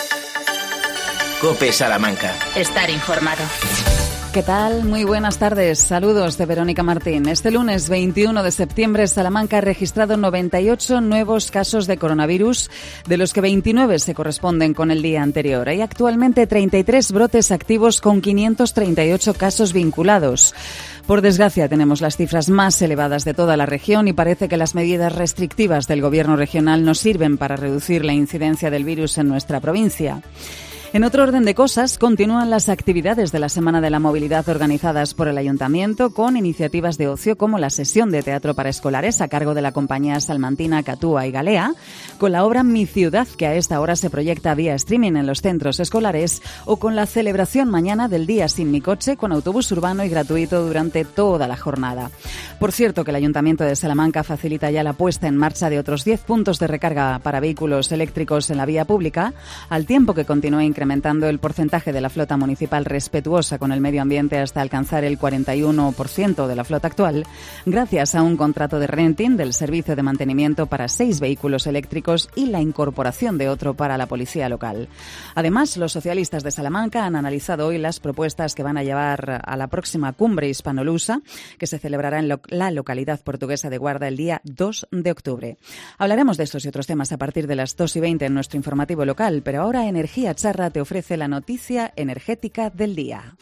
COPE Salamanca. Estar informado. ¿Qué tal? Muy buenas tardes. Saludos de Verónica Martín. Este lunes 21 de septiembre, Salamanca ha registrado 98 nuevos casos de coronavirus, de los que 29 se corresponden con el día anterior. Hay actualmente 33 brotes activos con 538 casos vinculados. Por desgracia, tenemos las cifras más elevadas de toda la región y parece que las medidas restrictivas del Gobierno regional no sirven para reducir la incidencia del virus en nuestra provincia. En otro orden de cosas, continúan las actividades de la Semana de la Movilidad organizadas por el Ayuntamiento con iniciativas de ocio como la sesión de teatro para escolares a cargo de la compañía salmantina Catúa y Galea, con la obra Mi Ciudad, que a esta hora se proyecta vía streaming en los centros escolares, o con la celebración mañana del Día Sin Mi Coche con autobús urbano y gratuito durante toda la jornada. Por cierto, que el Ayuntamiento de Salamanca facilita ya la puesta en marcha de otros 10 puntos de recarga para vehículos eléctricos en la vía pública, al tiempo que continúa incrementando el porcentaje de la flota municipal respetuosa con el medio ambiente hasta alcanzar el 41% de la flota actual, gracias a un contrato de renting del servicio de mantenimiento para 6 vehículos eléctricos y la incorporación de otro para la policía local. Además, los socialistas de Salamanca han analizado hoy las propuestas que van a llevar a la próxima cumbre hispanolusa, que se celebrará en la localidad portuguesa de Guarda el día 2 de octubre. Hablaremos de estos y otros temas a partir de las 2:20 en nuestro informativo local, pero ahora Energía Charra te ofrece la noticia energética del día.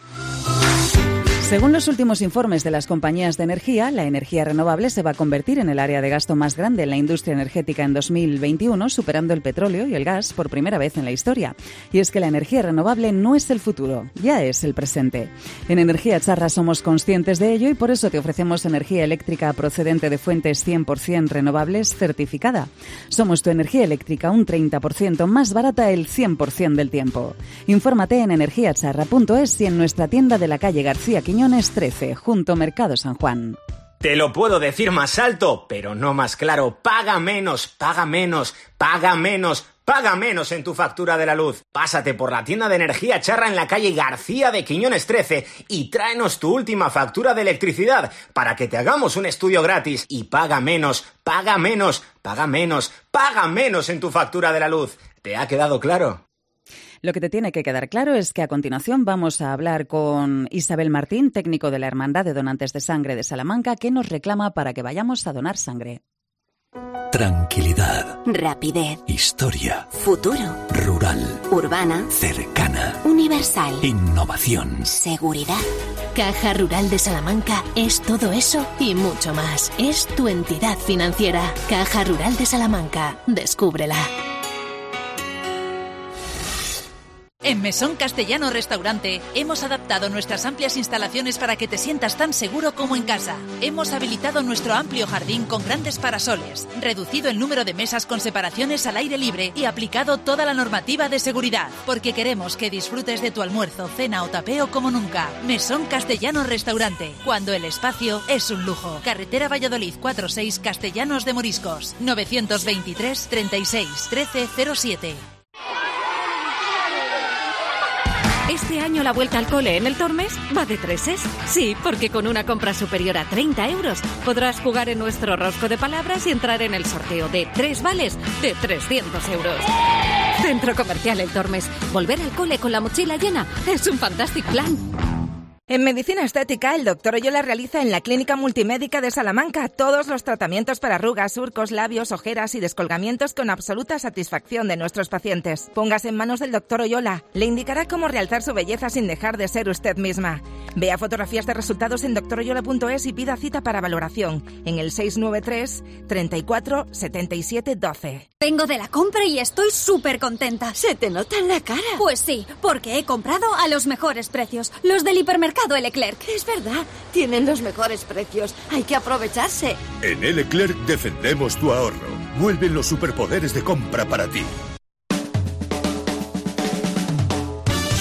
Según los últimos informes de las compañías de energía, la energía renovable se va a convertir en el área de gasto más grande en la industria energética en 2021, superando el petróleo y el gas por primera vez en la historia. Y es que la energía renovable no es el futuro, ya es el presente. En Energía Charra somos conscientes de ello y por eso te ofrecemos energía eléctrica procedente de fuentes 100% renovables certificada. Somos tu energía eléctrica un 30% más barata el 100% del tiempo. Infórmate en energiacharra.es y en nuestra tienda de la calle García Quiñones 13, junto Mercado San Juan. Te lo puedo decir más alto, pero no más claro. Paga menos, paga menos, paga menos. Paga menos en tu factura de la luz. Pásate por la tienda de Energía Charra en la calle García de Quiñones 13 y tráenos tu última factura de electricidad para que te hagamos un estudio gratis. Y paga menos, paga menos, paga menos, paga menos en tu factura de la luz. ¿Te ha quedado claro? Lo que te tiene que quedar claro es que a continuación vamos a hablar con Isabel Martín, técnico de la Hermandad de Donantes de Sangre de Salamanca, que nos reclama para que vayamos a donar sangre. Tranquilidad. Rapidez. Historia. Futuro. Rural. Urbana. Cercana. Universal. Innovación. Seguridad. Caja Rural de Salamanca es todo eso y mucho más. Es tu entidad financiera. Caja Rural de Salamanca. Descúbrela. En Mesón Castellano Restaurante hemos adaptado nuestras amplias instalaciones para que te sientas tan seguro como en casa. Hemos habilitado nuestro amplio jardín con grandes parasoles, reducido el número de mesas con separaciones al aire libre y aplicado toda la normativa de seguridad, porque queremos que disfrutes de tu almuerzo, cena o tapeo como nunca. Mesón Castellano Restaurante, cuando el espacio es un lujo. Carretera Valladolid 46, Castellanos de Moriscos, 923 36 1307. ¿Este año la vuelta al cole en el Tormes va de treses? Sí, porque con una compra superior a 30 euros podrás jugar en nuestro rosco de palabras y entrar en el sorteo de 3 vales de 300 euros. Centro Comercial El Tormes. Volver al cole con la mochila llena es un fantástico plan. En Medicina Estética, el Dr. Oyola realiza en la Clínica Multimédica de Salamanca todos los tratamientos para arrugas, surcos, labios, ojeras y descolgamientos con absoluta satisfacción de nuestros pacientes. Póngase en manos del Dr. Oyola. Le indicará cómo realzar su belleza sin dejar de ser usted misma. Vea fotografías de resultados en doctoroyola.es y pida cita para valoración en el 693 34 77 12. Vengo de la compra y estoy súper contenta. Se te nota en la cara. Pues sí, porque he comprado a los mejores precios, los del hipermercado El Leclerc. Es verdad, tienen los mejores precios. Hay que aprovecharse. En El Leclerc defendemos tu ahorro. Vuelven los superpoderes de compra para ti.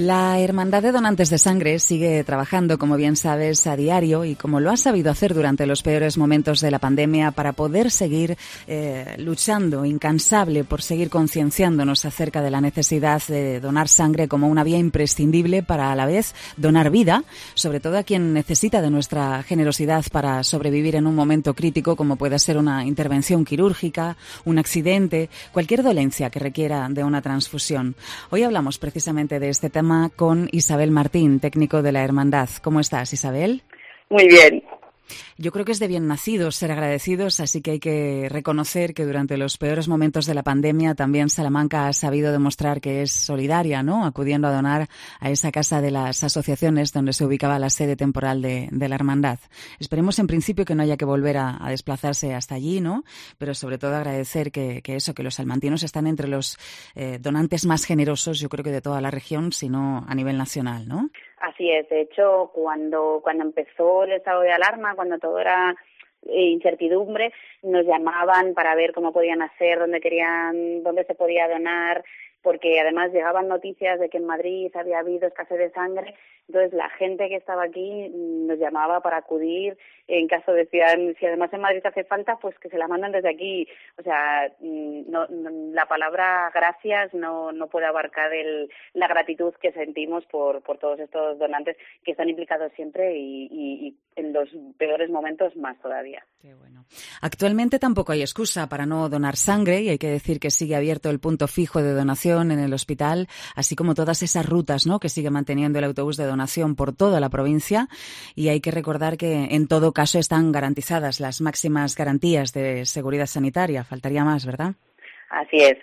La Hermandad de Donantes de Sangre sigue trabajando, como bien sabes, a diario y como lo ha sabido hacer durante los peores momentos de la pandemia para poder seguir luchando incansable por seguir concienciándonos acerca de la necesidad de donar sangre como una vía imprescindible para a la vez donar vida, sobre todo a quien necesita de nuestra generosidad para sobrevivir en un momento crítico como puede ser una intervención quirúrgica, un accidente, cualquier dolencia que requiera de una transfusión. Hoy hablamos precisamente de este tema con Isabel Martín, técnico de la Hermandad. ¿Cómo estás, Isabel? Muy bien. Yo creo que es de bien nacidos ser agradecidos, así que hay que reconocer que durante los peores momentos de la pandemia también Salamanca ha sabido demostrar que es solidaria, ¿no? Acudiendo a donar a esa casa de las asociaciones donde se ubicaba la sede temporal de la Hermandad. Esperemos en principio que no haya que volver a desplazarse hasta allí, ¿no? Pero sobre todo agradecer que los salmantinos están entre los donantes más generosos, yo creo que de toda la región, sino a nivel nacional, ¿no? Así es. De hecho, cuando empezó el estado de alarma, cuando todo era incertidumbre, nos llamaban para ver cómo podían hacer, dónde se podía donar, porque además llegaban noticias de que en Madrid había habido escasez de sangre. Entonces la gente que estaba aquí nos llamaba para acudir, en caso decían, si además en Madrid hace falta, pues que se la mandan desde aquí. O sea, la palabra gracias no puede abarcar la gratitud que sentimos por todos estos donantes que están implicados siempre y en los peores momentos más todavía. Qué bueno. Actualmente tampoco hay excusa para no donar sangre y hay que decir que sigue abierto el punto fijo de donación en el hospital, así como todas esas rutas, ¿no?, que sigue manteniendo el autobús de donación por toda la provincia, y hay que recordar que en todo caso están garantizadas las máximas garantías de seguridad sanitaria. Faltaría más, ¿verdad? Así es,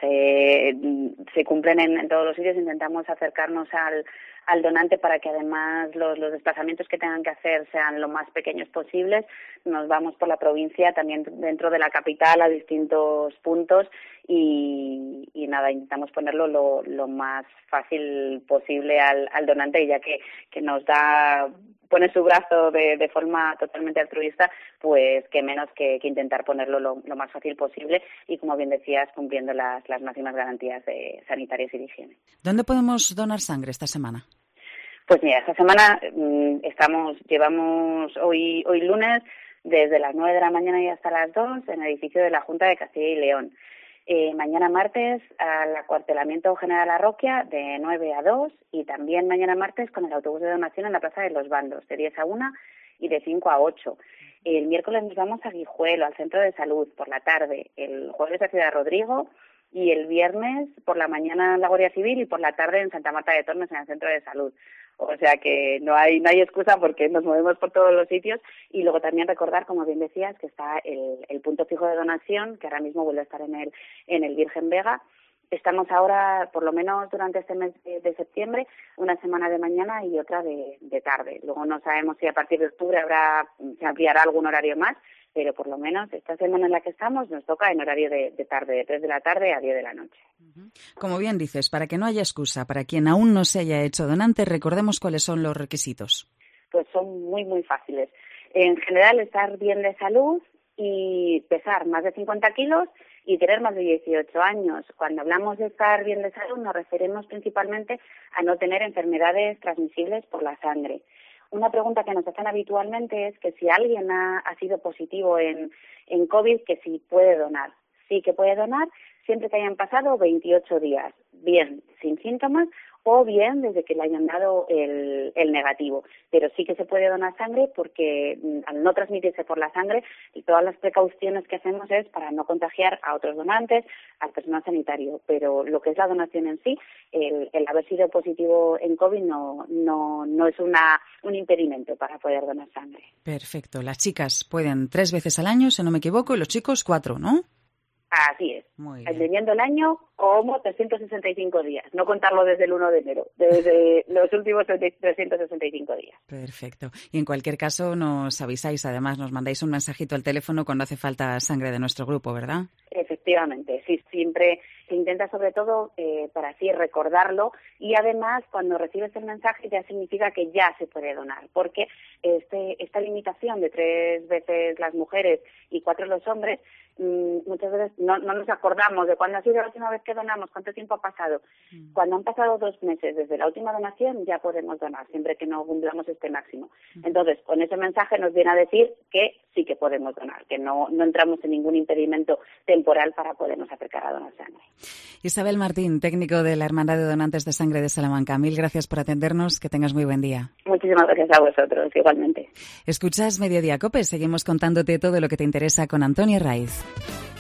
se cumplen en todos los sitios. Intentamos acercarnos al donante para que además los desplazamientos que tengan que hacer sean lo más pequeños posibles. Nos vamos por la provincia, también dentro de la capital, a distintos puntos y nada, intentamos ponerlo lo más fácil posible al donante, ya que nos pone su brazo de forma totalmente altruista, pues que menos que intentar ponerlo lo más fácil posible y, como bien decías, cumpliendo las máximas garantías sanitarias y de higiene. ¿Dónde podemos donar sangre esta semana? Pues mira, esta semana llevamos hoy lunes desde las 9 de la mañana y hasta las 2 en el edificio de la Junta de Castilla y León. Mañana martes al acuartelamiento General Arroquia de 9 a 2 y también mañana martes con el autobús de donación en la Plaza de los Bandos de 10 a 1 y de 5 a 8. El miércoles nos vamos a Guijuelo, al Centro de Salud, por la tarde. El jueves a Ciudad Rodrigo y el viernes por la mañana en la Guardia Civil y por la tarde en Santa Marta de Tormes, en el Centro de Salud. O sea que no hay excusa porque nos movemos por todos los sitios. Y luego también recordar, como bien decías, que está el punto fijo de donación, que ahora mismo vuelve a estar en el Virgen Vega. Estamos ahora, por lo menos durante este mes de septiembre, una semana de mañana y otra de tarde. Luego no sabemos si a partir de octubre se ampliará algún horario más, pero por lo menos esta semana en la que estamos nos toca en horario de tarde, de 3 de la tarde a 10 de la noche. Como bien dices, para que no haya excusa, para quien aún no se haya hecho donante, recordemos cuáles son los requisitos. Pues son muy, muy fáciles. En general, estar bien de salud y pesar más de 50 kilos y tener más de 18 años. Cuando hablamos de estar bien de salud nos referimos principalmente a no tener enfermedades transmisibles por la sangre. Una pregunta que nos hacen habitualmente es que si alguien ha sido positivo en COVID, que si puede donar. Sí que puede donar siempre que hayan pasado 28 días, bien sin síntomas o bien desde que le hayan dado el negativo. Pero sí que se puede donar sangre porque al no transmitirse por la sangre, todas las precauciones que hacemos es para no contagiar a otros donantes, al personal sanitario. Pero lo que es la donación en sí, el haber sido positivo en COVID no es un impedimento para poder donar sangre. Perfecto. Las chicas pueden 3 veces al año, si no me equivoco, y los chicos 4, ¿no? Así es, entendiendo el año como 365 días, no contarlo desde el 1 de enero, desde los últimos 365 días. Perfecto. Y en cualquier caso nos avisáis, además nos mandáis un mensajito al teléfono cuando hace falta sangre de nuestro grupo, ¿verdad? Efectivamente, sí, siempre se intenta sobre todo para así recordarlo y además cuando recibes el mensaje ya significa que ya se puede donar, porque esta limitación de 3 veces las mujeres y 4 los hombres muchas veces no nos acordamos de cuándo ha sido la última vez que donamos, cuánto tiempo ha pasado. Cuando han pasado 2 meses desde la última donación, ya podemos donar, siempre que no cumplamos este máximo. Entonces, con ese mensaje nos viene a decir que sí que podemos donar, que no entramos en ningún impedimento temporal para podernos acercar a donar sangre. Isabel Martín, técnico de la Hermandad de Donantes de Sangre de Salamanca. Mil gracias por atendernos, que tengas muy buen día. Muchísimas gracias a vosotros, igualmente. Escuchas Mediodía COPE, seguimos contándote todo lo que te interesa con Antonio Raiz.